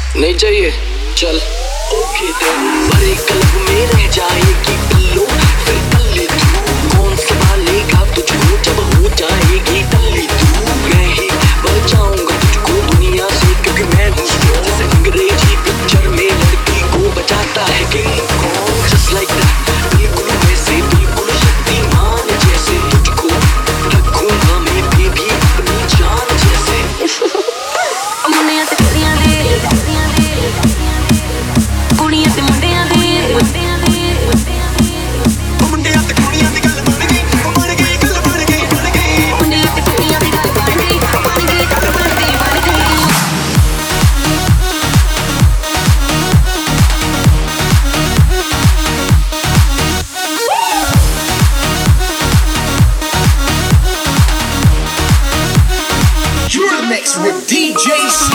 नहीं चाहिए चल ओके बड़े क्लब में रह जाएगी पिल्लो फिर पल्ले तू कौन संभालेगा तुझको जब हो जाएगी टल्ली तू मैं ही बचाऊंगा तुझको दुनिया से क्योंकि मैं हूँ जैसे अंग्रेजी पिक्चर में लड़की को बचाता है King Kong just like that बिल्कुल वैसे बिल्कुल शक्तिमान जैसे तुझको रखूंगा मैं बेबी अपनी जान जैसे मुंडियां ते कुड़ियां कुड़ियां ते मुंडियां मुंडियां ते कुड़ियां दी गल बन गई गल बन गई मुंडियां ते कुड़ियां दी गल बन गई गल बन गई You're mixed with DJ